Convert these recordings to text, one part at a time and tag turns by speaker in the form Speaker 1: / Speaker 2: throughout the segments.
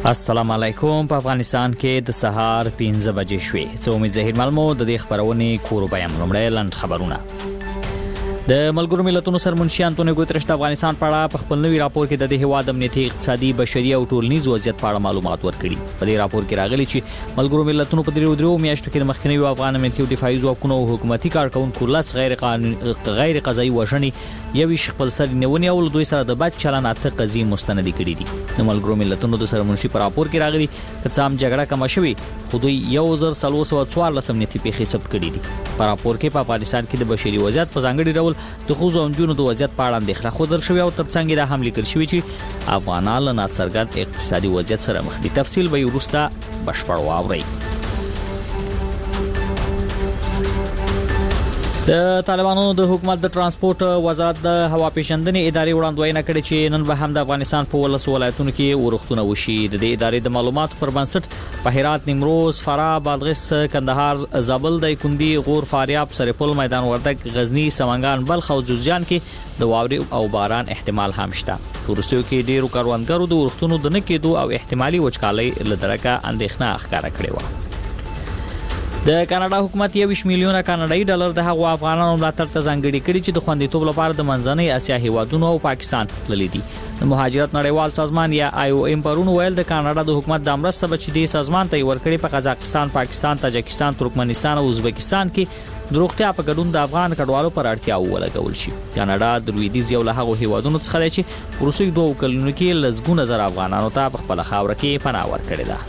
Speaker 1: السلام علیکم. په افغانستان کې د سهار 5 بجې شوې. زه امید ظهیر ملمو د دې خبرونې کورو بیان لومړی لاند خبرونه. د ملګرو ملتونو سرمنشي انټونیو ګوتریش د افغانستان په اړه په خپل نوي راپور کې د هیواد امنیتي، اقتصادي، بشري او ټولنیز وضعیت په اړه معلومات ورکړي. په دې راپور کې راغلي چې ملګرو ملتونو په درو میاشتو کې د مخکنیو افغان امنیتي او دفاعي ځواکونو او حکومتي کارکونکو لاس غیر قضایي وژنې یوي خپل سر نیونې او دوی سره د بد چلند اته قضیې مستند کړي دي. د ملګرو ملتونو د سرمنشي په راپور کې راغلي چې څام جګړه کم شوي، خو دوی 1314 امنیتي پیښې ثبت کړي دي. په راپور کې په افغانستان کې د بشري وضعیت په ځانګړي ډول د خوځو او جنونو د وضعیت په اړه اندېښنه خوندل شوی او ترڅنګ د حمله کړی شوی چې افغانان له ناڅرګند اقتصادي وضعیت سره مخ دي. تفصیل به وروسته بشپړ واورئ. د طالبانو د حکومت د ترانسپورت وزارت د هوا پیژندنې ادارې وړاندوینه کړې چې نن به هم د افغانستان په 13 ولایتونو کې ورښتونه وشي. د دې ادارې د معلوماتو پر بنسټ په هرات، نیمروز، فراه، بادغیس، کندهار، زابل، دایکنډي، غور، فاریاب، سرپل، میدان وردګ، غزنی، سمنګان، بلخ او جوزجان کې د واورې او باران احتمال هم شته. تورستیو کې ډیرو کاروانګرو د ورښتونو د نه کېدو او احتمالي وچکالۍ له درکه اندېښنه ښکاره کړې و. د کاناډا حکومت 20 میلیونه کاناډایي ډالر د هغو افغانانو ملاتړ ته ځانګړي کړي چې د خوندیتوب لپاره د منځنۍ اسیا هیوادونو او پاکستان تللي دي. د مهاجرت نړیوال سازمان یا IOM پرون ویل د کاناډا د حکومت د مرسته به چې د سازمان ته ورکړي په قزاقستان، پاکستان، تاجکستان، ترکمنستان او ازبکستان کې د روغتیا په ګډون د افغان کډوالو پر اړتیا ولګول شي. کاناډا د لویدیځ یو له هغو هیوادونو څخه دی چې پروسې 2 کلونو کې لزګونه زر افغانانو ته په خپل خاور کې پناه ورکړي ده.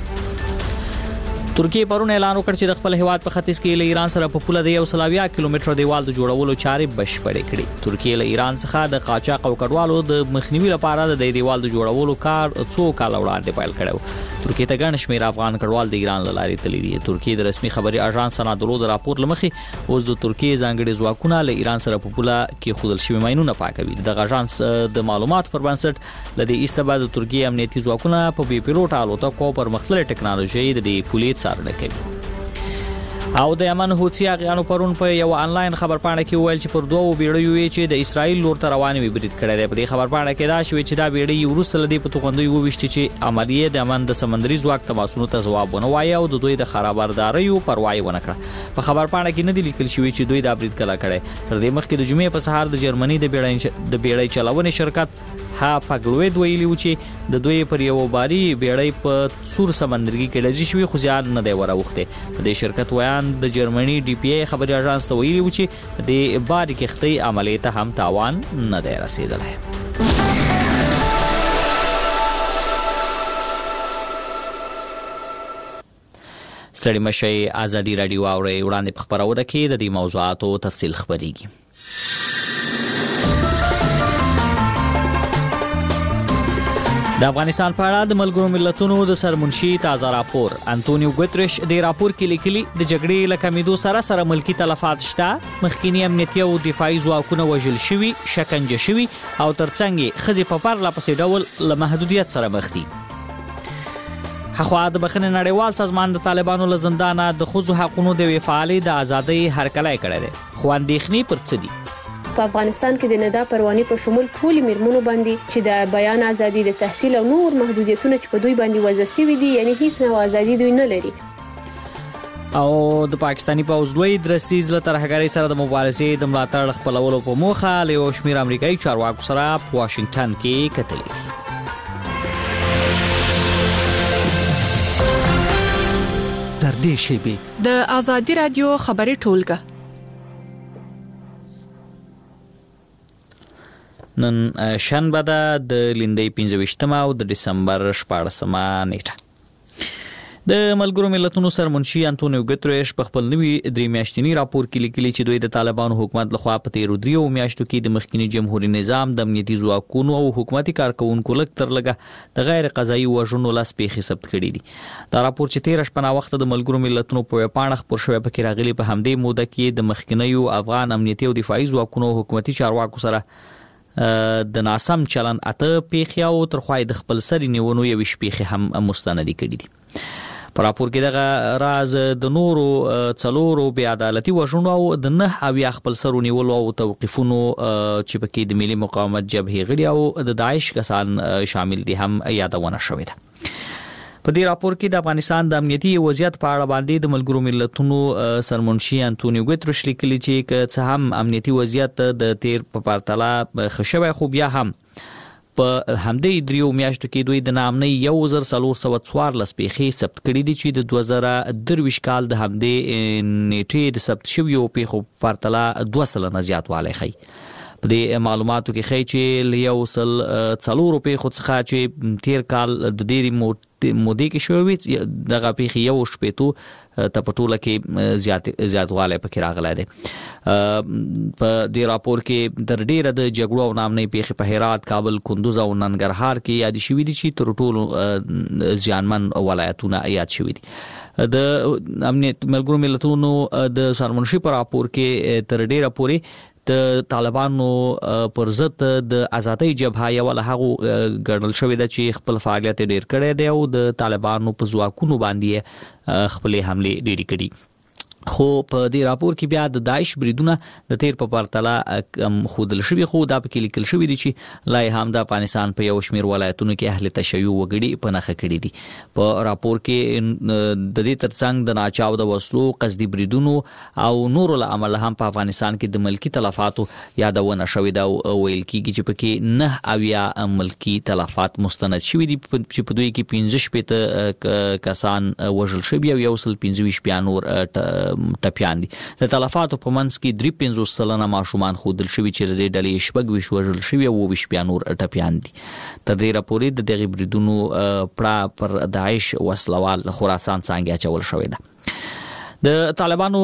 Speaker 1: ترکیه پرون اعلان وکړ چې د خپل هیواد په ختیځ کې له ایران سره په پوله د 120 کیلومتر دیوال د جوړولو چارې بشپړې کړې. ترکیه له ایران څخه د قاچاق او کډوالو د مخنیوي لپاره د دیوال د جوړولو کار 2 کال وړاندې پیل کړو. ترکیه ته ګڼ شمېر افغان کډوال د ایران له لارې تللي دي. ترکیه د رسمي خبري اژانس سنادولو د راپور لمخې اوس د ترکیه ځانګړي ځواکونه له ایران سره په پوله کې خودل شوی ماینونه پاکوي. د اژانس د معلوماتو پر بنسټ لدې استباد د ترکیه امنیتي ځواکونه په بي پیلوټ الوتکو پر مختلفه ټکنالوژي د پولیس څارنه کوي. او د یمن حوثي اغیانو پرون په یو انلاین خبرپاڼه کې ویل چې پر 2 بیړیو چې د اسرایل لور ته روانې وي برید کړی دی. په دې خبرپاڼه کې دا شوی چې دا بیړۍ وروسته لدی په توغندوی وویشتي چې عملیه د یمن د سمندري ځواک تماسونو ته ځواب ونه وایي او د دوی د خرابارداریو پروا یې ونه کړه. په خبرپاڼه کې نه دی لیکل شوی چې دوی دا برید کله کړی. تر دې مخکې د جمعې په سهار د جرمني د بیړۍ چلونې شرکت ها پګلوید ویلی و چې د دوی پر یو باری بیړۍ په سور سمندرګي کې لږی شوی خو ځان نه دی وراوخته. په دې شرکت ویان د جرمني DPA خبري اژانس ته ویلی و چې د باری کښتۍ عملیه ته هم تاوان نه دی رسیدلی. ستړي مشي ازادي رادیو اوري وړاندې په خبرونه کې د دې موضوعاتو تفصیل خبريږي. د افغانستان په اړه د ملګرو ملتونو د سرمنشي تازه راپور. انټونیو ګوتریش د راپور کې لیکلي د جګړې له کمیدو سره ملکی تلفات شته، مخکینی امنیتي او دفاعي ځواکونه وژل شوي، شکنجه شوي او ترڅنګ خزي په پرله پسې ډول له محدودیت سره مخ دي. خو د بخښنې نړیوال سازمان د طالبانو له زندانه د ښځو حقوقو د فعالي د ازادۍ هرکلی کړی دی. خو اندېښنې پر څه دي؟
Speaker 2: په افغانستان کې د ندا پروانې په شمول ټول میرمنو باندې چې د بیان ازادي، د تحصیل او نور محدودیتونه چې په دوی باندې وضع شوي دي، یعنی هیڅ نوع ازادي دوی نه لري.
Speaker 1: او د پاکستاني پوځ لوی درستیز له ترهګرۍ سره د مبارزې د ملاتړ خپلولو په موخه له یو شمېر امریکایي چارواکو سره په واشنگټن کې کتلي دي.
Speaker 3: تر دې شیبې
Speaker 4: د ازادي رادیو خبري ټولګه
Speaker 1: نن شنبه ده د لیندۍ 25 او د دسمبر 14 نیټه. د ملګرو ملتونو سرمنشي انټونیو ګوتریش په خپل نوي 3 میاشتنی راپور کې لیکلي چې دوی د طالبانو حکومت لخوا په تیرو 3 میاشتو کې د مخکنی جمهوریت نظام د امنیتي ځواکونو او حکومتي کارکونکو لږ تر لږه د غیر قضایي وژنو لاس پیښې ثبت کړي دي. دا راپور چې 13 شپه وخت د ملګرو ملتونو په پاڼه خبر شوی په کې راغلي په همدې موده کې د مخکنیو افغان امنیتي او دفاعي ځواکونو حکومتي چارواکو سره د ناسم چلن اته پیښې او ترخوای د خپل سر نیونو یو شپېخه هم مستند کړي دي. په راپور کې دغه راز د نورو څلورو بې عدالتي وژنو او د 9 خپل سر نیولو او توقیفونو چې پکې د ملي مقاومت جبهې غړي او د داعش کسان شامل دي هم یادونه شوې ده. په دې راپور کې د افغانستان د امنیتي وضعیت په اړه باندې د ملګرو ملتونو سرمنشي انټونیو ګوتریش لیکلي چې که هم امنیتي وضعیت د تیر په پرتله خښوي خو بیا هم په همدې دریو میاشتو کې دوی د نامنۍ 1414 پیښې ثبت کړې دي چې د 2023 کال د همدې نیټې د ثبت شویو پیښو په پرتله 200 نه زیات والی ښيي. په دې معلوماتو کې ښيي چې یو سل څلور پیښو څخه چې تیر کال د ډېری مودې کې شوې دغه پیښې یو شپېتو ته په ټوله کې زیات والی پکې راغلی دی. په دې راپور کې تر ډېره د جګړو او نامنۍ پیښې په هرات، کابل، کندوز او ننګرهار کې یاد شوي دي چې تر ټولو زیانمن ولایتونه یاد شوي دي. د امنیت ملګرو ملتونو د سرمنشي په راپور کې تر ډېره پورې د طالبانو پر ضد د آزادۍ جبهه یو له هغه ګڼل شوې ده چې خپل فعالیت ډېر کړی دی او د طالبانو په ځواکونو باندې خپل حمله ډېری کړي. خو په دې راپور کې بیا د داعش بریدونه د تیر په پرتله خودل شوی، خو دا پکې لیکل شوی دی چې لا هم د افغانستان په یو شمیر ولایتونو کې اهل تشیع وګړي په نخښه کړي دي. په راپور کې د دې ترڅنګ د ناچاو د وسلو، قصدي بریدونو او نورو له امله هم په افغانستان کې د ملکی تلفاتو یادونه شوې ده او ویل کېږي چې پکې 9 ملکی تلفات مستند شوي دي چې په دوی کې 15 کسان وژل شوي او 125 نور ټپیان دي. د تلفاتو په منځ کې 53 سلنه ماشومان خودل شوي چې د دې ډلې شپږ وژل شوي او 20 نور ټپیان دي. تر دې راپورې د دغه بریدونو پړه پر داعش وسلوال خراسان څنګه اچول شوی ده. د طالبانو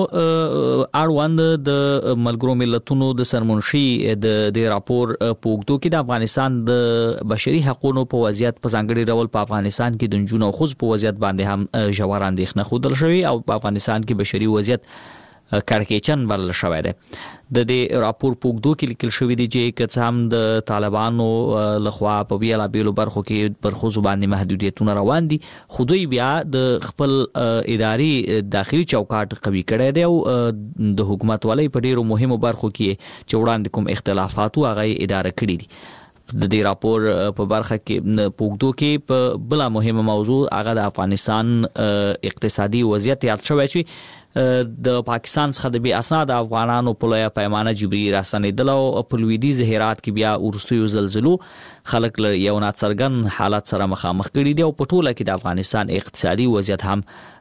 Speaker 1: اړوند د ملګرو ملتونو د سرمنشي د راپور په وګړو کې د افغانستان د بشري حقوقو په وضعیت په ځانګړي ډول په افغانستان کې د جنونو خوځ په وضعیت باندې هم ژور اندېښنه خوندل شوی او په افغانستان کې بشري وضعیت کړکېچن بلل شوی دی. د دې راپور په وګړو کې لیکل شوی دی چې که هم د طالبانو لخوا په بیلابیلو برخو کې پر خو باندې محدودیتونه روان دي، خو دوی بیا د خپل اداري داخلي چوکاټ قوي کړی دی او د حکومت ولې په ډیرو مهمو برخو کې چې وړاندې کوم اختلافات هغه اداره کړی دي. د دې راپور په برخه کې پوګدو کې په بل مهمه موضوع هغه د افغانستان اقتصادي وضعیت یاد شوی چې د پاکستان څخه د بي اسناد افغانانو په لویه پیمانه جبري راسنیدل او په لویدیځ هرات کې بیا ورستیو زلزلو خلک له یو ناڅرګند حالت سره مخامخ کړي دي او په ټوله کې د افغانستان اقتصادي وضعیت هم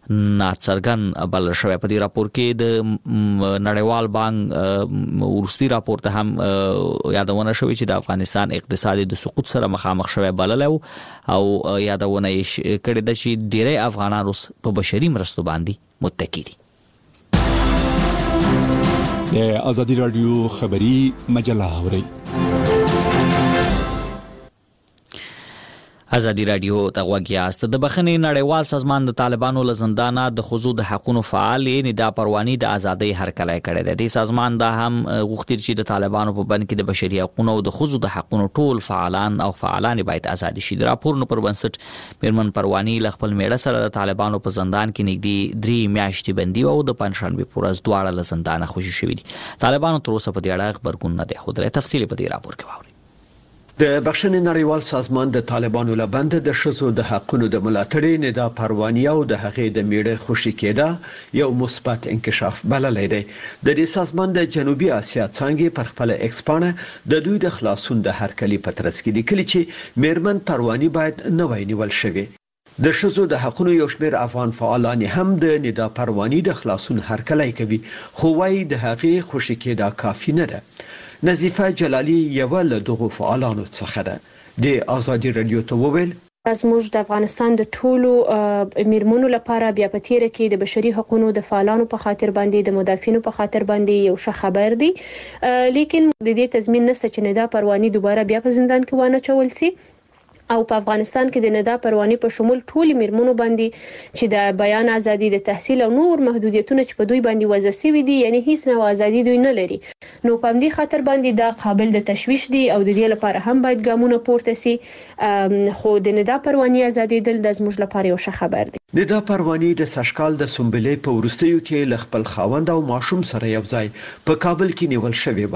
Speaker 1: ناڅرګند بلل شوی. په دې راپور کې د نړیوال بانک ورستی راپور ته هم یادونه شوې چې د افغانستان اقتصادي د سقوط سره مخامخ شوی بلل او یادونه کړې ده چې ډېری افغانان اوس په بشري مرستو باندې متکی دي.
Speaker 5: آزادی رادیو خبری مجله اوري.
Speaker 1: ازادي رادیو ته غوږیاست. د بخښنې نړیوال سازمان د طالبانو له زندانه د ښځو د حقوقو فعال ندا پرواني د ازادۍ هرکلی کړی دی. د سازمان دا هم غوښتي چې د طالبانو په بند کې د بشري حقوقو او د ښځو د حقوقو ټول فعالان باید آزاد شي. د راپورونو پر بنسټ میرمن پرواني له خپل میړه سره د طالبانو په زندان کې نږدې 3 میاشتې بندي او د پنځشنبه په ورځ دواړه له زندانه خوشي شوي دي. طالبانو تر اوسه په دې اړه خبرګون نه دی خوندل. تفصیل په دې راپور کې واورئ.
Speaker 6: د بخښنې نړیوال سازمان د طالبانو لبند د ښځو د حقوقو د ملاتړ ندا پرواني او د هغې د میړه خوشي کېده یو مثبت انکشاف بللی دی. د دې سازمان د جنوبي اسیا څنګه پر خپل ایکسپانه د دوی د خلاصون د هرکلی په ترڅ کې لیکلي چې میرمن پرواني باید نوې نیول شوی. د ښځو د حقوقو یو شمېر افغان فعالان هم د ندا پرواني د خلاصون هرکلی کوي، خو وايي د هغې خوشي کېده کافي نه ده. نظیفه جلالی یو له دغو فعالانو څخه ده. د آزادی رادیو ته وویل
Speaker 2: زموږ د افغانستان د ټولو میرمنو لپاره بیا په تیر کې د بشري حقوقو د فعالانو په خاطر باندې د مدافعینو په خاطر باندې یو ښه خبر دی، لیکن د دې تضمین نشته چې ندا پرواني دوباره بیا په زندان کې وانه چول سي او په افغانستان کې د ندا پرواني په شمول ټول میرمنو باندې چې د بیان ازادي، د تحصیل او نور محدودیتونه چې په دوی باندې وضع شوي دي، یعنی هیڅ نوع ازادي دوی نه لري. نو په دې خاطر باندې دا قابل د تشویش دي او د دې لپاره هم باید ګامونه پورته سي. خو د ندا پرواني ازادي دل د زموږ لپاره یو ښه خبر دی.
Speaker 6: ندا پرواني د سشکال د سنبلې په ورستیو کې ل خپل خاوند او ماشوم سره یو ځای په کابل کې نیول شوی و.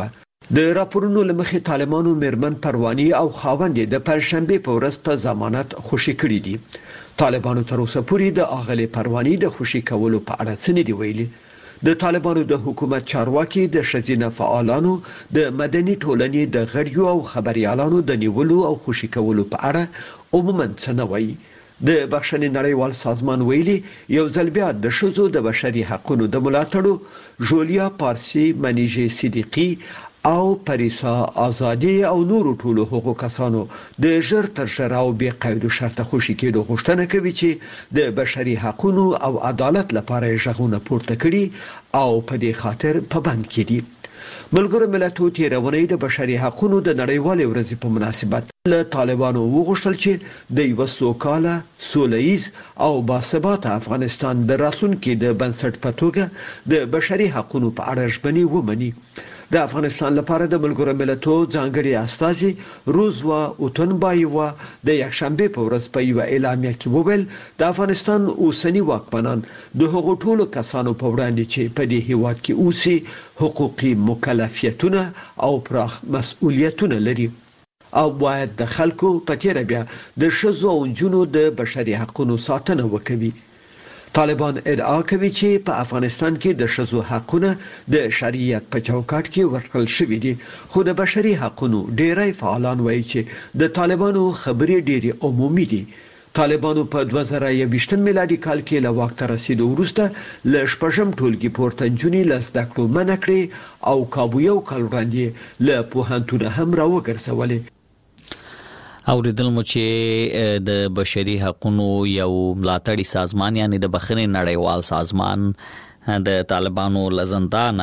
Speaker 6: د راپورونو لمخې طالبانو میرمن پروانی او خاوند د پنځشنبه په ورځ په ضمانت خوشي کړی دي. طالبانو تر اوسه پورې د اغلې پروانی د خوشي کولو په اړه څه نه دی ویلي. د طالبانو د حکومت چارواکي د ښځینه فعالانو د مدني ټولنې د غړیو او خبريالانو د نیولو او خوشي کولو په اړه عموما څه نه وایي. د بخښنې نړیوال سازمان ویلي یو ځل بیا د ښځو د بشري حقوقو د ملاتړو جولیا پارسی، منیژه صدیقی او پریسا آزادی او نورو ټولو حقوقو کسانو د ژر تر ژره او بې قید شرطه خوشي کېدو غوښتنه کوي چې د بشري حقوقو او عدالت لپاره ژغورنه پورته کړي او په دې خاطر په بند کې دي. ملګرو ملتونو تیرونی د بشري حقوقو د نړیوالې ورځې په مناسبت له طالبانو وغوښتل چې د یو سوکاله، سولهییز او باثباته افغانستان د راتلونکي د بنسټ په توګه د بشري حقوقو په اړه ژمنې ومني. د افغانستان لپاره د ملګرو ملتونو ځانګړي استازي روزوا اوتنبایوا د یکشنبه په ورځ په یو اعلامیه کې وویل د افغانستان اوسنی واکمنان د هغو ټولو کسانو په وړاندې چې په دې هیواد کې اوسي حقوقي مکلفیتونه او پراخ مسؤلیتونه لري او باید د خلکو په تیر بیا د ښځو او نجونو د بشري حقوقو ساتنه وکړي. طالبان ادعا کوي چې په افغانستان کې د ښځو حقونه د شریعت په چوکاټ کې ورکړل شوي دي، خو د بشري حقوقو ډیری فعالان وایي چې د طالبانو خبرې ډیري عمومي دي. طالبانو په 2021 میلادي کال کې له واک ته رسیدو وروسته له شپږم ټولګي پورته نجونې له زده کړو منع کړې او کابو یو کال وړاندې له پوهنتونه هم راوګرځولې.
Speaker 1: اوریدل مو چې د بشري حقوقو یو ملاتړي سازمان یعنی د بخښنې نړیوال سازمان د طالبانو لزندانه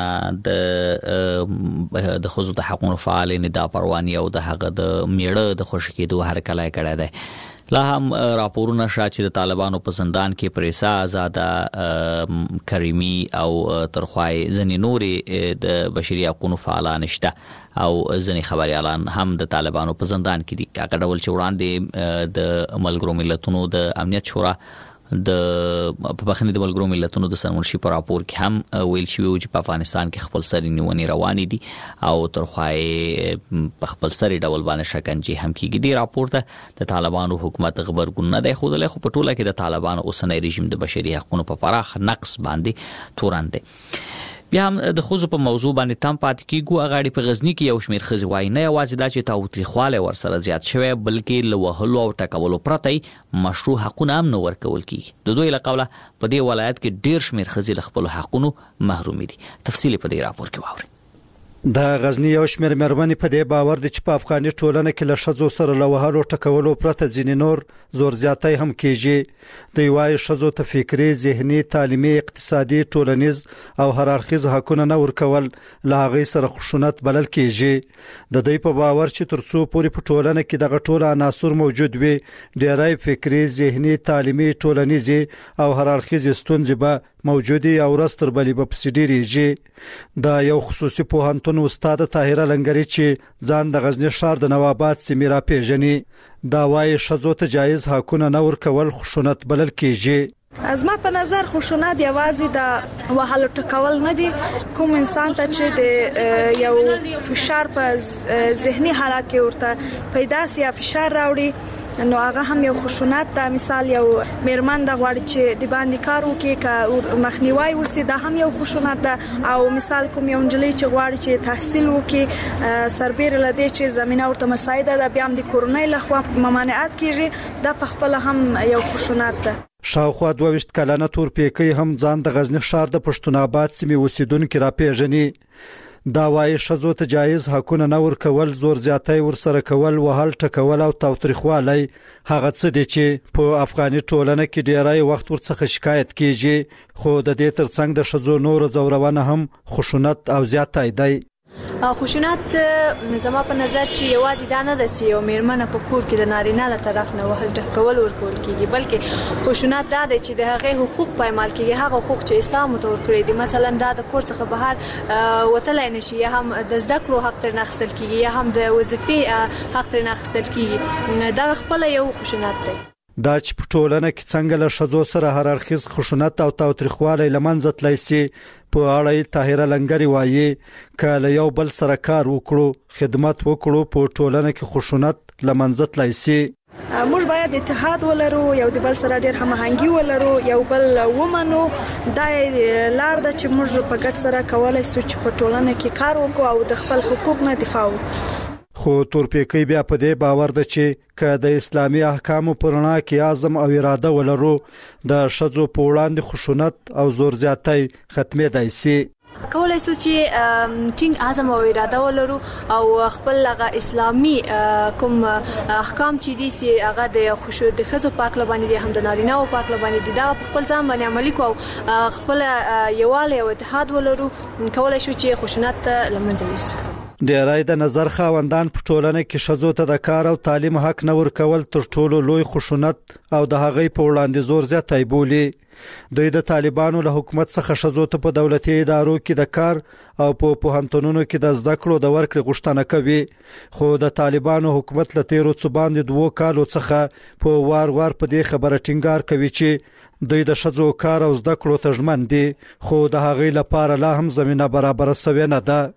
Speaker 1: د خصوصي د حقوقو فعال ندا پروانی او د هغه د میړه د خوشی کېدو هرکلی کړی دی. لا هم راپورونه شته چې د طالبانو په زندان کې پریسا آزاده، کریمی او ترخوای ځنې نورې د بشري حقوقو فعالان شته او ځنې خبريالان هم د طالبانو په زندان کې دي. هغه ډول چې وړاندې د ملګرو ملتونو د امنیت شورا د بخښنې د ملګرو ملتونو د سرمنشي په راپور کې هم ویل شوی چې په افغانستان کې خپل سري نیونې روانې دي او ترخوای په خپل سري ډول باندې شکنجه هم کیږي. دی راپور ته د طالبانو حکومت خبرګون نه دی خوده، خو په ټوله کې د طالبانو اوسنی رژیم د بشري حقوقو په پراخ نقص باندې تورن دی. بیا هم د خوځو په موضوع باندې تم پاتې کیږو. اغاړي په غزنی کې یو شمیر خزي وای نه یوازې دا چې تاوتریخواله ورسره زیات شوی بلکې لوهلو او ټکولو پرته مشروع حقونه هم نه ورکول کیږي. د دوی لقوله په دې ولایت کې ډیر شمیر خزي خپل حقونو محروم دي. تفصیل په دې راپور کې واوري.
Speaker 7: د غزنی یو شمیر مېرمنې په دې باور دي چې په افغاني ټولنه کې له ښځو سره له وهلو ټکولو پرته ځینې نور زور زیاتی هم کیږي. دوی وايي ښځو ته فکري، ذهني، تعلیمي، اقتصادي، ټولنیز او هررخیز حقونه نه ورکول له هغې سره خشونت بلل کیږي. د دوی په باور چې ترڅو پورې په ټولنه کې دغه ټول عناصر موجود وي ډیری فکري، ذهني، تعلیمي، ټولنیز او هررخیز ستونزې به موجودي او رستر بلې به پسې ډیریږي. د یو خصوصي پوهنتون استاد طاهره لنګری چې ځان د غزنی ښار د نواباد سیمې را پیژني دا وايي ښځو ته جایز حقونه نه ورکول خشونت بلل کیږي.
Speaker 8: از ما په نظر خشونت یوازې د وهلو ټکول نه دي. کوم انسان ته چې د یو فشار په ذهني حالت کې ورته پیدا سي یا فشار راوړي نو هغه هم یو خشونت ده. مثال یو میرمن د غواړي چې د باندې کار وکړي که مخنیوي وسی دا هم یو خشونت ده. او مثال کوم یو نجلۍ چې غواړي چې تحصیل وکړي سربېره لدې چې زمينه ورته مساعده ده بیا هم د کورنۍ لخوا ممانعت کیږي دا په خپل هم یو خشونت ده.
Speaker 7: شاوخوا 22 کلنه تورپیکۍ هم ځان د غزنی ښار د پښتون آباد سیمې اوسیدونکو را پیژني. دا وايي ښځو ته جایز حقونه نه ورکول، زور زیاتی ورسره کول، وهل ټکول او تاوتریخوالی هغه څه دي چې په افغاني ټولنه کې ډیری وخت ورڅخه شکایت کیږي. خو د دې ترڅنګ د ښځو نور زورونه هم خشونت او زیاتی دی.
Speaker 9: خشونت زما په نظر چې یوازې دا نه ده چې یو میرمنه په کور کې د نارینه له طرف نه وهل ټکول ورکول کیږي، بلکې خشونت دا دی چې د هغې حقوق پایمال کیږي، هغه حقوق چې اسلام ورته ورکړي دي. مثلا دا د کور څخه بهر وتلی نشي، یا هم د زده کړو حق ترې اخیستل کیږي، یا هم د وظیفې حق ترې اخیستل کیږي. دا خپله یو خشونت دی.
Speaker 7: دا چې په ټولنه کې څنګه له ښځو سره هر اړخیز خشونت او تاوتریخوالی له منځه تللی شي په اړه طاهره لنګري وایي که له یو بل سره کار وکړو خدمت وکړو په ټولنه کې خشونت له منځه تللی شي.
Speaker 8: موږ باید اتحاد ولرو، یو د بل سره ډېر هماهنګي ولرو، یو بل ومنو. دا لار ده چې موږ په ګډ سره کولای شو چې په ټولنه کې کار وکړو او د خپل حقوق نه دفاع وکړو.
Speaker 7: خو تورپیکی بیا په دې باور ده چې که د اسلامي احکامو پر رڼا کې عزم او اراده ولرو د ښځو په وړاندې خشونت او زور زیاتی ختمېدای شي.
Speaker 9: کولای شو چې ټینګ عزم او اراده ولرو او خپل هغه اسلامي کوم احکام چې دي چې هغه د ښځو پاک لبانې دي هم د نارینه او پاک لبانې دي دا په خپل ځان باندې عملي کوو خپل یووالی او اتحاد ولرو کولای شو چې خشونت له منځه یوسو.
Speaker 7: ډیری د نظر خاوندان په ټولنه کې ښځو ته د کار او تعلیم حق نه ورکول تر ټولو لوی خشونت او د هغې په وړاندې زور زیاتی بولي. دوی د طالبانو له حکومت څخه ښځو ته په دولتي ادارو کې د کار او په پوهنتونونو کې د زده کړو د ورکړې غوښتنه کوي، خو د طالبانو حکومت له تیرو څو باندې 2 کالو څخه په وار په دې خبره ټینګار کوي چې دوی د ښځو کار او زده کړو ته ژمن دي، خو د هغې لپاره لا هم زمینه برابره شوې نه ده.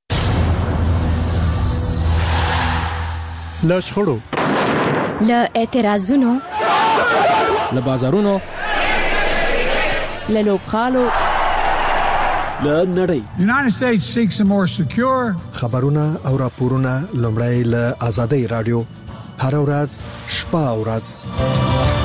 Speaker 5: له شخړو،
Speaker 10: له اعتراضونو،
Speaker 11: له بازارونو،
Speaker 10: له لوبغالو،
Speaker 6: له نړۍ.
Speaker 12: United States seeks a more secure.
Speaker 13: خبرونه او راپورونه لومړی له آزادۍ رادیو هر ورځ شپه او ورځ.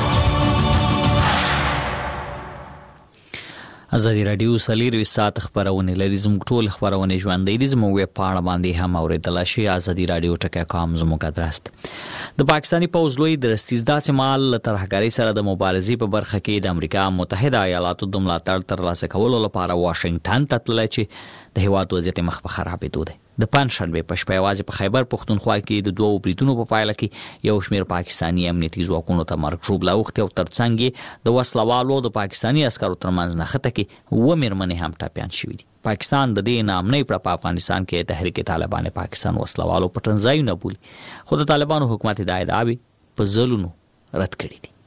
Speaker 1: ازادي رادیو سلیری سات خبرونه لري، زموږ ټول خبرونه ژوندۍ دي، زموږ ویب پاڼه باندې هم اوریدل شي ازادي رادیو ټکا.com زموږ ادرس. د پاکستاني پوځ لوی درستیز داسې مال ترهګری سره د مبارزې په برخه کې د امریکا متحده ایالاتو د ملاتړ ترلاسه کولو لپاره واشنگټن ته تللی چې د هیواد وضعیت مخ په خرابېدو دی. د پنځشنبه په شپه یوازې په خیبر پختونخوا کې د 2 بریدونو په پایله کې یو شمېر پاکستاني امنیتي ځواکونو ته مرګ ژوبله اوښتې او ترڅنګ د وسلوالو د پاکستاني عسکرو ترمنځ نښته کې 2 مېرمنې هم ټپیان شوي دي. پاکستان د دې نامنۍ پر افغانستان کې تحریک طالبان پاکستان وسلوالو پټنځایونه بولي، خو د طالبانو حکومت دا ادعاوې په ځلونو رد کړي دي.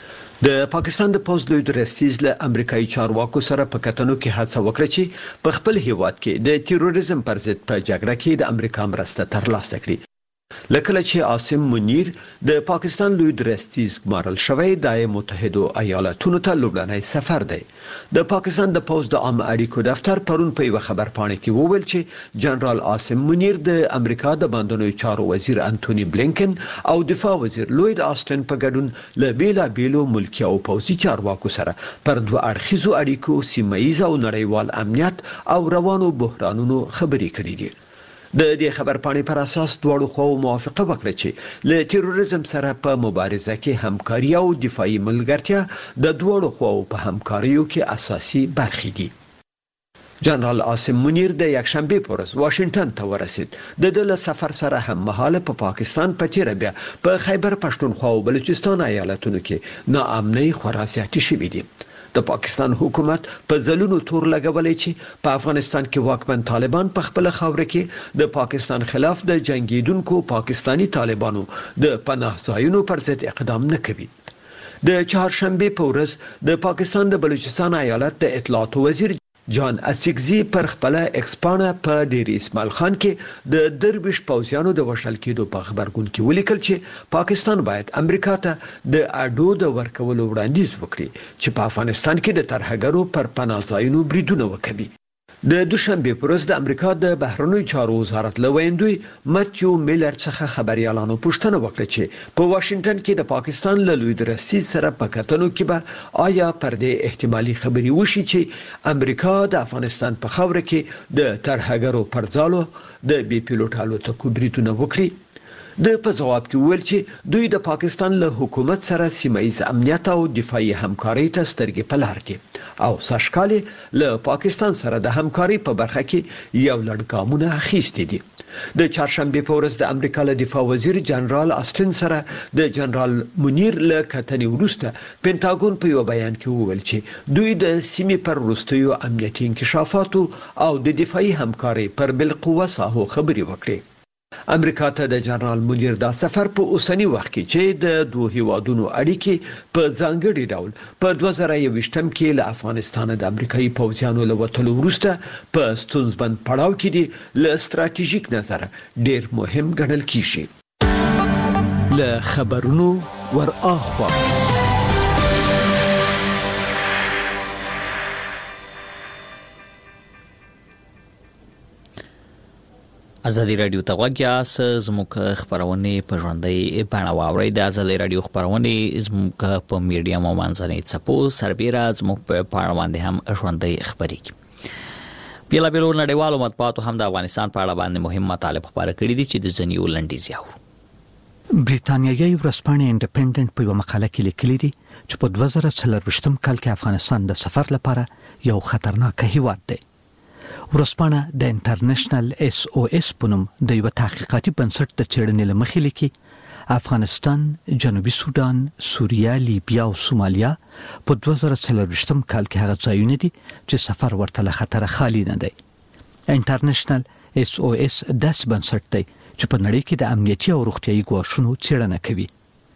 Speaker 6: د پاکستان د پوځ لوی درستیز له امریکایي چارواکو سره په کتنو کې هڅه وکړه چې په خپل هیواد کې د تیروریزم پر ضد په جګړه کې د امریکا مرسته ترلاسه کړي. لکه چې عاصم منیر د پاکستان لوی درستیز ګمارل شوی د متحده ایالاتونو ته لومړنی سفر دی. د پاکستان د پوځ د عام اړیکو دفتر پرون په یو خبرپاڼه کې وویل چې جنرال عاصم منیر د امریکا د باندنوي چارو وزیر انټونی بلینکن او دفاع وزیر لوید آسټن په ګډون له بیلابیلو ملکي او پوځي چارواکو سره پر 2 اړخیزو اړیکو، سیمه‌ییز او نړیوال امنیت او روانو بحرانونو خبرې کړې دي. د دې خبرپاڼې پر اساس دواړو خواو موافقه وکړه چې له تیروریزم سره په مبارزه کې همکاري او دفاعي ملګرتیا د دواړو خواو په همکاریو کې اساسي برخې دي. جنرال عاصم منیر د یکشنبه په ورځ واشنگټن ته ورسید. د سفر سره هم مهاله په پاکستان په تیر بیا په خیبر پښتونخوا او بلوچستان ایالتونو کې ناامنۍ خورا زیاتې شوې دي. د پاکستان حکومت په ځلونو تور لګولې چې په افغانستان کې واکمن طالبان په خپل خاور کې د پاکستان خلاف د جنگیدونکو پاکستانی طالبانو د پناه ځایونو پر ضد اقدام نه کوي. د چهارشنبه په ورځ د پاکستان د بلوچستان ایالت د اطلاعات وزیر جان اسیکزي پر خپل ایکسپانه په ډیر اسماعیل خان کې د درویش پوځیانو د وشل کېدو په خبرګون کې ولیکل چې پاکستان باید امریکا ته د اډو د ورکولو وړاندیز وکړي چې په افغانستان کې د ترهګرو پر پناه ځایونو بریدونه وکړي. د دوشنبه پر ورځ د امریکا د بهرنیو چارو وزارت لویندوی ماتیو میلر څخه خبريالانو پوښتنه وکړه چې په واشنگټن کې د پاکستان له لوی درستیز سره په کتنو کې به آیا پر دې احتمالي خبري وشي چې امریکا د افغانستان په خاور کې د ترهګرو پر ځالو د بي پیلوټ الوتکو بریدونه وکړي. د په جواب کې ویل چې دوی د پاکستان له حکومت سره سیمه‌ییز امنیت او دفاعي همکاري ته سترګې په لار دي او ساشکالي له پاکستان سره د همکاري په برخه کې یو لړ ګامونه اخیستي دي. د چهارشنبه په ورځ د امریکا له دفاع وزیر جنرال آسټن سره د جنرال منیر له کتنې وروسته پینټاګون په یو بیان کې وویل چې دوی د سیمې پر وروستیو امنیتي انکشافاتو او د دفاعي همکاري پر بالقوه ساحو خبري وکړي. امریکا ته د جنرال منیر دا سفر په اوسنی وخت کې چې د دوه هیوادونو اړیکې په ځانګړي ډول په 2021م کې له افغانستان د امریکایي پوځیانو له وټلو وروسته په ستونزمن پړاو کې دي له ستراتیژیک نظر ډیر مهم ګڼل کیږي.
Speaker 3: له خبرونو ور اخوا
Speaker 1: ازادي رادیو ته وګیا زموږ خبرونه په ژوندۍ بڼه واوري. د ازادي رادیو خبرونه زموږ په میډیا مو منځنۍ چپو سربېره زموږ په پاڼه باندې هم ژوندۍ خبري بیل بیل نړیوالو مطبوعاتو هم د افغانستان په اړه باندې مهم مطالب خبره کړې دي چې د ځنیو لنډیز یاورو.
Speaker 3: بریتانیایي ورځپاڼه انډیپندنت په یو مقاله کې لیکلي دي چې په 2024م کال کې افغانستان د سفر لپاره یو خطرناک هیواد دی. ورځپاڼه د انټرنیشنل SOS په نوم د یو تحقیقاتي بنسټ د څېړنې لمخې لیکي افغانستان، جنوبي سودان، سوریه، لیبیا او سومالیا په 2024م کال کې هغه ځایونه دي چې سفر ورته له خطر خالی نه دی. انټرنیشنل SOS داس بنسټ دی چې په نړۍ کې د امنیتي او روغتیايي ګواښونو څېړنه کوي.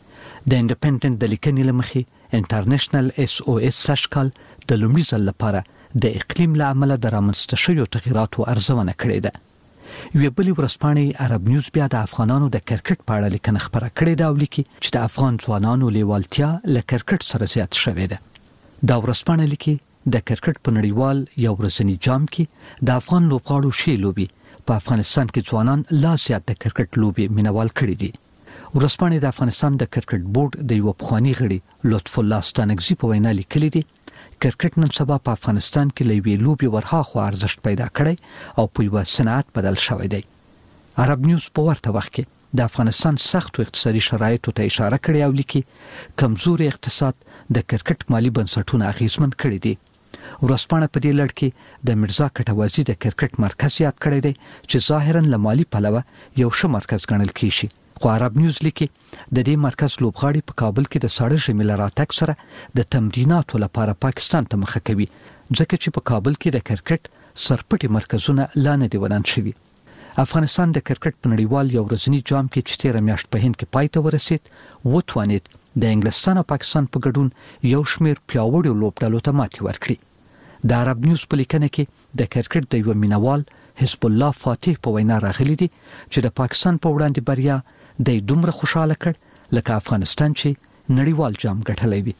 Speaker 3: د انډیپندنت د لیکنې لمخې انټرنیشنل SOS سشکال د لومړي ځل لپاره د اقلیم له امله د رامنځته شویو تغیراتو ارزونه کړې ده. یوه بلې ورځپاڼې عرب نیوز بیا د افغانانو د کرکټ په اړه لیکنه خپره کړې ده او لیکي چې د افغان ځوانانو لیوالتیا له کرکټ سره زیات شوې ده. دا ورځپاڼه لیکي د کرکټ په نړیوال یو ورځني جام کې د افغان لوبغاړو شی لوبي په افغانستان کې ځوانان لا زیات د کرکټ لوبي مینوال کړي دي. ورځپاڼې د افغانستان د کرکټ بورډ د یو پخوانی غړي لطف الله ستانکزي په وینا لیکلي دي کرکټ نن سبا په افغانستان کې لوی لوبي ورهاخوا ارزښت پیدا کړی او په یو صنعت بدل شوی دی. عرب نیوز په ورته وخت کې د افغانستان سختو اقتصادي شرایطو ته اشاره کړې او لیکي کمزوري اقتصاد د کرکټ مالی بنسټونو اغیزمن کړی دی. ورځپاڼه په دې لړ کې د مرزا کټوازی د کرکټ مرکز یاد کړی دی چې ظاهرا له مالی پلوه یو ښه مرکز ګڼل کیږي. خو عرب نیوز لیکي د دې مرکز لوبغاړي په کابل کې د ساړه ژمي له راتګ سره د تمریناتو لپاره پاکستان ته مخه کوي ځکه چې په کابل کې د کرکټ سرپټي مرکزونه لا نه دي ودان شوي. افغانستان د کرکټ په نړیوال یو ورځني جام کې چې 13 میاشت په هند کې پای ته ورسید وتوانید د انګلستان او پاکستان په ګډون یو شمېر پیاوړو لوبډلو ته ماتې ورکړي. د عرب نیوز په لیکنه کې د کرکټ د یو مینوال حزب الله فاتح په وینا راغلي دي چې د پاکستان په وړاندې بریا د دومره خوشاله کړ لکه افغانستان چې نړیوال جام ګټلی وي.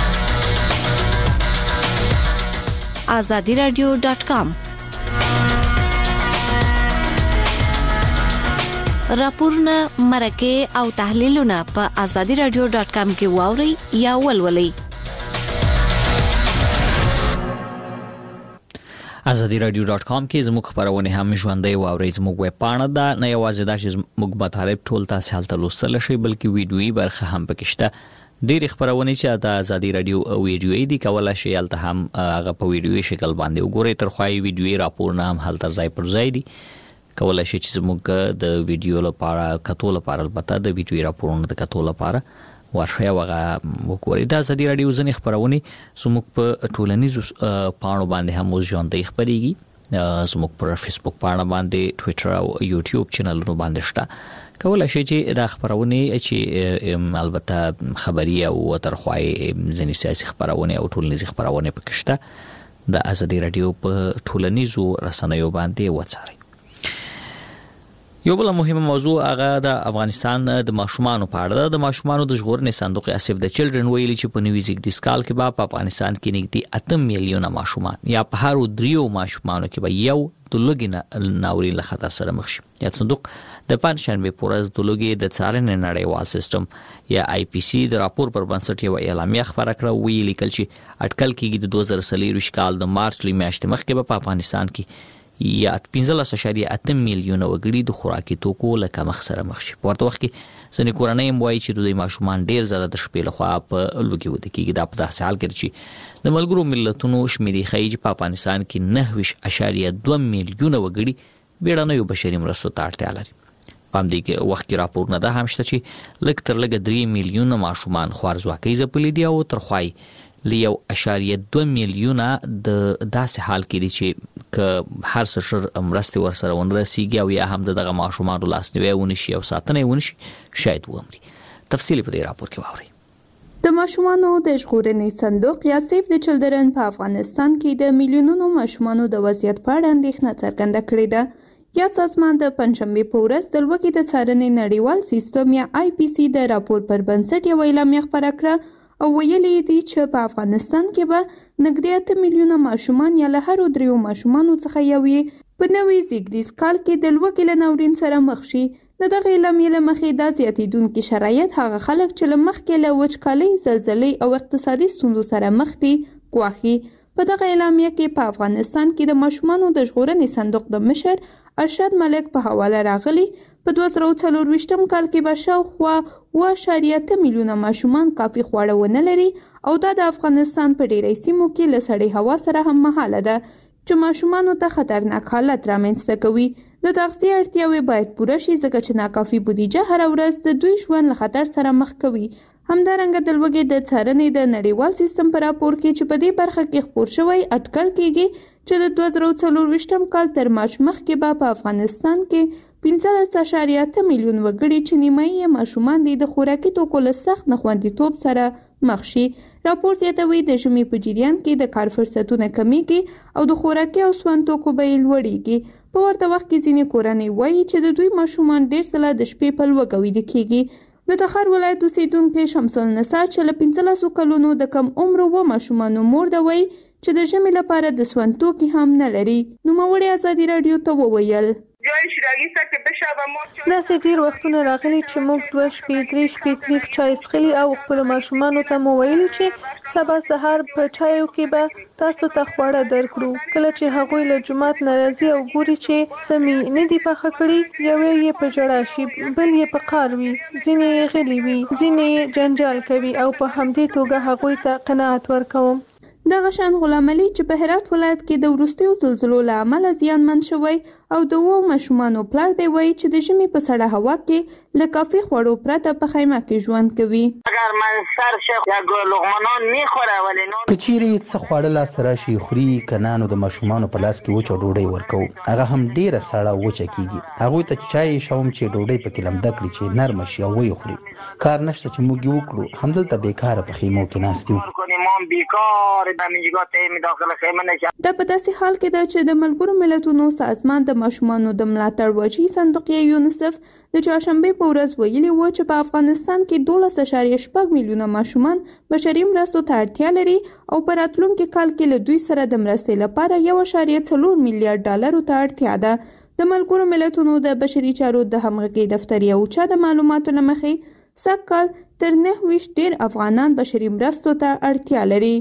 Speaker 10: azadiradio.com راپورونه مرکه او تحلیلونه په azadiradio.com کې واوري یا ولولئ.
Speaker 1: azadiradio.com کې زموږ خبرونه هم ژوندۍ واوري. زموږ ویب پاڼه ده نه یوازې دا چې موږ مطالب ټول تاسو هلته لوستل شئ بلکې ویډیويي برخه هم پکې شته. ډېر خبرونه چې د ازادي رادیو او ویډیويي دي کولای شئ هلته هم هغه په ویډیويي شکل باندې وګورئ. ترخوای ویډیويي راپورونه هم هلته ځای پر ځای دي. کولای شئ چې زموږ د ویډیو لپاره کتو لپاره البته د ویډیويي راپورونو د کتو لپاره ورشه وغه وګورئ. د ازادي رادیو ځنې خبرونه زموږ په ټولنیزو پاڼو باندې هم ژوندۍ خبريږي. زموږ پر فیسبوک پاڼه باندې ټوئیټر او یوټیوب چینلونو باندې شته. کولای شئ چې د خبرونه چې البته خبري او ترخوای ځنې سیاسي خبرونه او ټولنیزي خبرونه پکې شته د ازادي رادیو په ټولنیزو رسنیو باندې وڅارئ. یو بل مهمه موضوع هغه د افغانستان د ماشومانو په اړه د ماشومانو د ژغورنې صندوق اسف د چلډرن ویلي چې په نوي زیږدیز کال کې په افغانستان کې نږدې 8 میلیونه ماشومان یا په هر دریو ماشومانو کې به یو د لوګي ناورین له خطر سره مخ شي. یا صندوق د پنځشنبه پورز د لوګي د څارنې نړیوال سیستم یا IPC د راپور پر بنسټ یو اعلامیه خبره کړه ویلي لیکل چې اټکل کېږي د 2023 کال د مارچ میاشتې مخکې په افغانستان کې یا 15.8 میلیونه وګړي د خوراکي توکو له کمښت سره مخ شي. په ورته وخت کې ځینې کورنۍ وایي چې د ماشومان ډیر زره د شپې لخوا په لوګي وده کېږي. دا په داسې حال کې چې د ملګرو ملتونو شمیرې ښیي چې په افغانستان کې 9.2 میلیونه وګړي بیړنیو بشري مرستو ته اړتیا لري. په همدې کې وخت کې راپورونه ده هم شته چې لږ تر لږه 3 میلیونه ماشومان خوارځواکۍ ځپلي دي او ترخوای ل1.2 میلیونه د داسې حال کې دي چې ک هر څه مرستې ورسره ونرسیږي او یا هم دغه ماشومان لاسنیوي ونشي او ساتنه ونشي شاید ومري. تفصیلی په دې راپور کې واورئ.
Speaker 14: د ماشومانو د ژغورنې صندوق یا سیف د چلډرن په افغانستان کې د میلیونونو ماشومانو د وضعیت په اړه اندېښنه څرګنده کړې ده. یا سازمان د پنځشنبې په ورځ د لوږې د څارنې نړیوال سیستم یا IPC د راپور پر بنسټ یوه اعلامیه خپره کړه او ویلي دي چې په افغانستان کې به نږدې 8 میلیونه ماشومان یا له هرو 3 ماشومانو څخه یو یې په نوي زیږدیز کال کې د لوږې له ناورین سره مخ شي. د دغه اعلامیې له مخې دا زیاتېدونکي شرایط هغه خلک چې له مخکې له وچکالۍ، زلزلې او اقتصادي ستونزو سره مخ دي ګواښي. په دغه اعلامیه کې په افغانستان کې د ماشومانو د ژغورنې صندوق د مشر ارشد ملک په حواله راغلي په 2024 کال کې به شاوخوا 2.8 میلیونه ماشومان کافي خواړه ونه لري او دا د افغانستان په ډیری سیمو کې له سړې هوا سره هم مهاله ده چې ماشومانو ته خطرناک حالت رامنځته کوي. د تغذیې اړتیاوې باید پوره شي ځکه چې ناکافي بودیجه هره ورځ د دوی ژوند له خطر سره مخ کوي. همدارنګه د لوږې د څارنې د نړیوال سیستم په راپور کې چې په دې برخه کې خپور شوی اټکل کیږي چې د 2024 کال تر مارچ مخکې به په افغانستان کې 15.8 میلیون وګړي چې نیمایي یې ماشومان دي د خوراکي توکو له سخت ناخوندیتوب سره مخ شي. راپور زیاتوي د ژمي په جریان کې د کار فرصتونه کمیږي او د خوراکي او سون توکو بیې لوړیږي. په ورته وخت کې ځینې کورنۍ وایي چې د دوی ماشومان ډېر ځله د شپې په لوږه ویده کیږي. د تخار ولایت اوسیدونکي شمس النساء چې له 15 کلونو د کم عمر و ماشومانو مور ده وایي چې د ژمي لپاره د سون توکي هم نه لري. نوموړې ازادي راډیو ته وویل
Speaker 15: داسې ډیر وختونه راغلي چې موږ 2 شپې 3 شپې تریخ چای څښلي او خپل ماشومانو ته مو ویلي چې سبا سهار په چایو کې به تاسو ته خواړه درکړو. کله چې هغوی له جومات نه راځي او ګوري چې سمي نه دي پخه کړي، یوې یې په ژړا شي، بل یې په قار وي، ځینې یې غلي وي، ځینې یې جنجال کوي او په همدې توګه هغوی ته قناعت ورکوم.
Speaker 14: دغه شان غلام علي چې په هرات ولایت کې د وروستیو زلزلو له امله زیانمن شوی او د 2 ماشومانو پلار دی وایي چې د ژمي په سړه هوا کې له کافي خوړو پرته په خیمه کې ژوند کوي.
Speaker 16: اگر من سر شخ یا لقمانان میخوره ولی نو
Speaker 17: کچيري څه خواړه لاس راشي خوري کنانو د ماشومانو په لاس کې وچه ډوډۍ ورکو، هغه هم ډیره سړه وچه کیږي. هغه ته چای شوم چې ډوډۍ په کلم دکړي چې نرم شي او وي خوري. کار نشته چې موږ یو کړو، همدلته بیکاره په خیمو کې ناستیو.
Speaker 14: دا په داسې حال کې ده چې د ملګرو ملتونو سازمان د ماشومانو د ملاتړ وجهي صندوق یونیسف د چهارشنبې په ورځ ویلي و چې په افغانستان کې 12.8 میلیونه ماشومان بشري مرستو ته اړتیا لري او په راتلونکي کال کې له دوی سره د مرستې لپاره 1.4 میلیارډ ډالرو ته اړتیا ده. د ملګرو ملتونو د بشري چارو د همغږي دفتر یو چا د معلوماتو له مخې سږ تر 9 ډیر افغانان بشري مرستو ته اړتیا لري.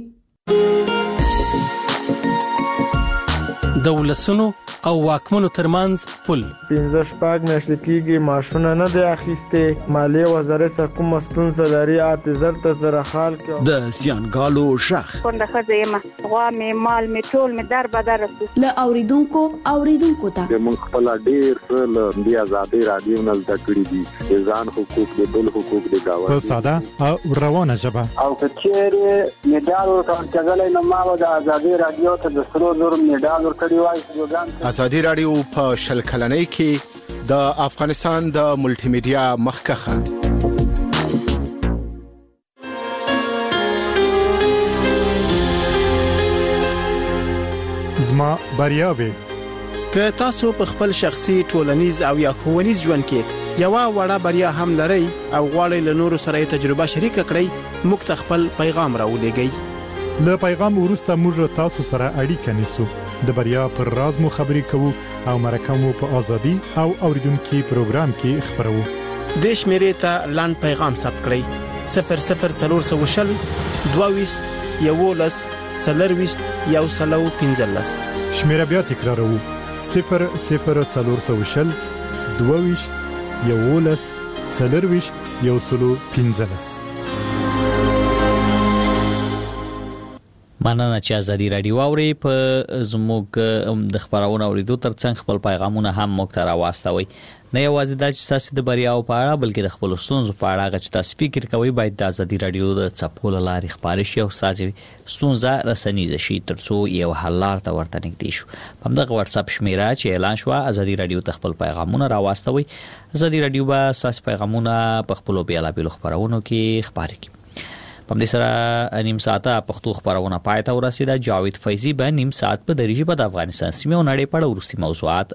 Speaker 18: د ولسونو او واکمنو ترمنځ پل
Speaker 19: 15 میاشتې کېږي معاشونه نه دی اخیسته. مالیه وزارت څخه کوم ستونزه لري اعتذار ته زره حال کې
Speaker 5: د سیانګالو شخ
Speaker 20: کنده خزه غوا می مال می ټول می در بدر
Speaker 21: له اوریدونکو ته
Speaker 22: موږ خپل ډیر له دی آزادي رادیو نه زده کړی دي ځان حقوق د بل حقوق د گاوه
Speaker 23: په ساده او روانه ژبه
Speaker 22: او کچېره میډال ورکړل نو ما د آزادي رادیو ته د سرو زر میډال ورکړی وای.
Speaker 5: ازادي رادیو په شل کلنۍ کې د افغانستان د ملټي میډیا مخکخه
Speaker 23: زما بریاوي
Speaker 24: که تاسو په خپل شخصي ټولنیز او یا ښوونیز ژوند کې یو وړه بریا هم لرئ او غواړئ له نورو سره تجربه شریک کړئ، موږ ته خپل پیغام راولېږئ.
Speaker 23: له پیغام وروسته موږ تاسو سره اړیکه نیسو، د بریا پر راز مو خبرې کوو او مرکه مو په ازادي او اوریدونکو پروګرام کې خبرو.
Speaker 24: د شمیرې ته لاند پیغام ثبت کړئ 00420 22 11 40 115.
Speaker 23: شمیره بیا تکرارو 00420 22 11 40 115.
Speaker 1: مننه چې ازادي رادیو اوري په زموږ د خبرونو اوریدو ترڅنګ خپل پیغامونه هم موږ ته راوستوي. نه یوازې دا چې تاسو د بریاو په اړه بلکې د خپل ستونزو په اړه چې تاسو فکر کوئ باید د ازادي رادیو د چپکو لارې خبرې شي او تاسو ستونزه رسنیزه شي ترڅو یو حل لار ته ورته نږدې شو. په همدغه واتس اپ شمیره چې اعلان شو ازادي رادیو ته خپل پیغامونه راوستوي. ازادي رادیو به تاسو پیغامونه په خپل بیلابیلو خبرونو کې خبرې کوي. په دې سره نیم ساعته پښتو خبرونه پای ته ورسیده. جاوید فیضی به نیم ساعت په دریجه په افغانستان سیمه او نړۍ په اړه ورستي موضوعات